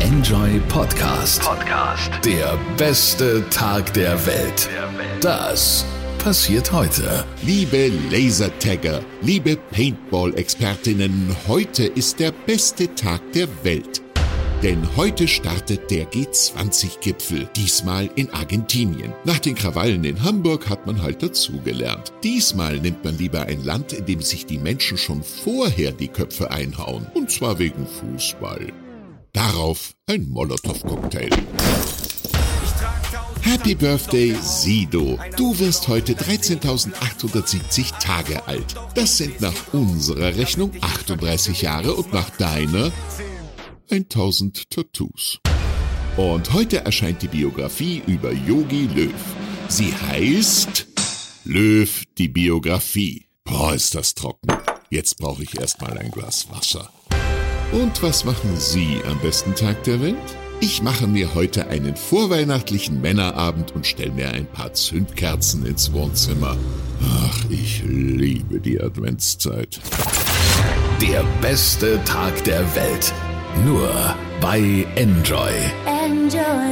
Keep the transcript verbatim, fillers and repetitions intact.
Enjoy Podcast. Podcast. Der beste Tag der Welt. Das passiert heute. Liebe Lasertagger, liebe Paintball-Expertinnen, heute ist der beste Tag der Welt. Denn heute startet der G zwanzig Gipfel, diesmal in Argentinien. Nach den Krawallen in Hamburg hat man halt dazugelernt. Diesmal nimmt man lieber ein Land, in dem sich die Menschen schon vorher die Köpfe einhauen. Und zwar wegen Fußball. Darauf ein Molotow-Cocktail. Happy Birthday, Sido. Du wirst heute dreizehntausendachthundertsiebzig Tage alt. Das sind nach unserer Rechnung achtunddreißig Jahre und nach deiner tausend Tattoos. Und heute erscheint die Biografie über Jogi Löw. Sie heißt Löw, die Biografie. Boah, ist das trocken. Jetzt brauche ich erstmal ein Glas Wasser. Und was machen Sie am besten Tag der Welt? Ich mache mir heute einen vorweihnachtlichen Männerabend und stelle mir ein paar Zündkerzen ins Wohnzimmer. Ach, ich liebe die Adventszeit. Der beste Tag der Welt. Nur bei Enjoy. Enjoy.